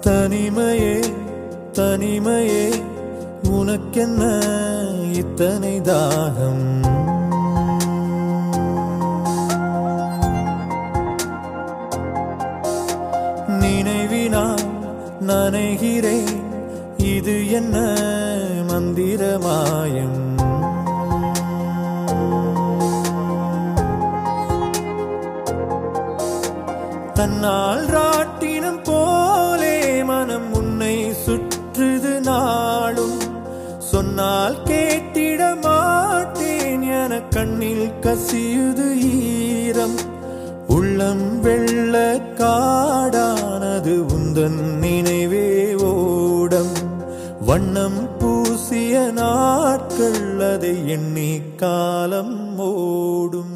தனிமையே தனிமையே உனக்கென்ன இத்தனை தாகம்? நினைவினால் நனைகிறேன், இது என்ன மந்திரமாயம்? தன்னால் ராட்டினம் போலே மனம் உன்னை சுற்றுது நாளும். சொன்னால் கேட்டிட மாட்டேன் என கண்ணில் கசியுது ஈரம். உள்ளம் வெள்ள காடானது உந்தன் நினைவே ஓடம். வண்ணம் பூசிய நாட்கள் அதை எண்ணி காலம் ஓடும்.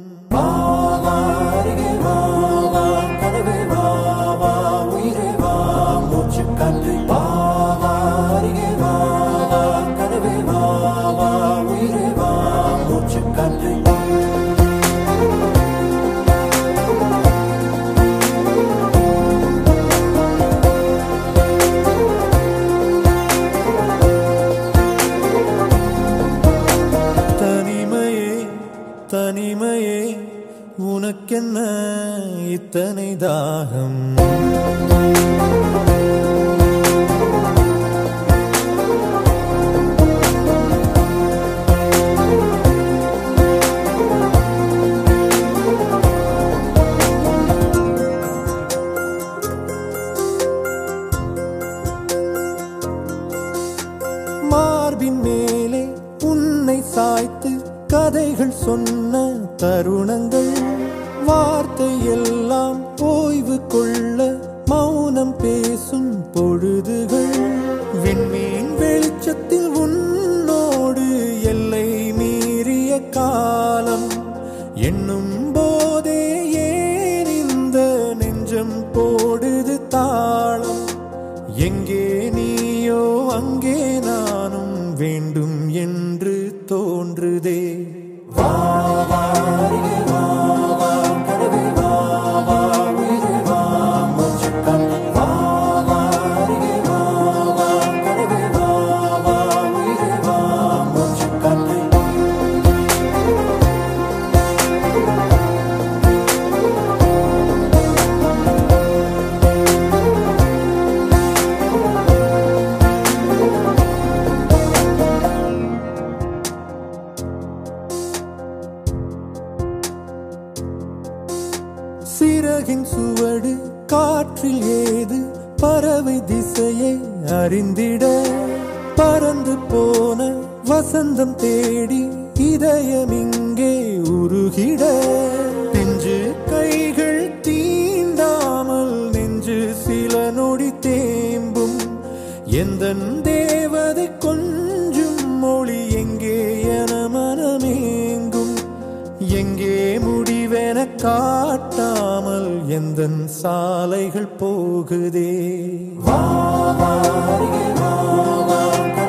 தனிமையே தனிமையே உனக்கென்ன இத்தனை தாகம்? மார்பின் மேலே உன்னை சாய்த்து கதைகள் சொன்ன தருணங்கள். வார்த்தை எல்லாம் ஓய்வு கொள்ள மௌனம் பேசும் பொழுதுகள். விண்மீன் வெளிச்சத்தில் உன்னோடு எல்லை மீறிய காலம். என்னும் போதே ஏன் இந்த நெஞ்சம் போடுது தாளம்? எங்கே நீயோ அங்கே நானும் வேண்டும் என்று தோன்றுதே. சிறகின் சுவடு காற்றில் ஏது பறவை திசையை அறிந்திட. பறந்து போன வசந்தம் தேடி இதயம் இங்கே உருகிட. பிஞ்சு கைகள் தீண்டாமல் நெஞ்சு சில நொடி தேம்பும். எந்தன் தேவதை கொஞ்சும் மொழி எங்கே என மனமேங்கும். எங்கே முடிவென காட்டாமல் எந்தன் சாலைகள் போகுதே.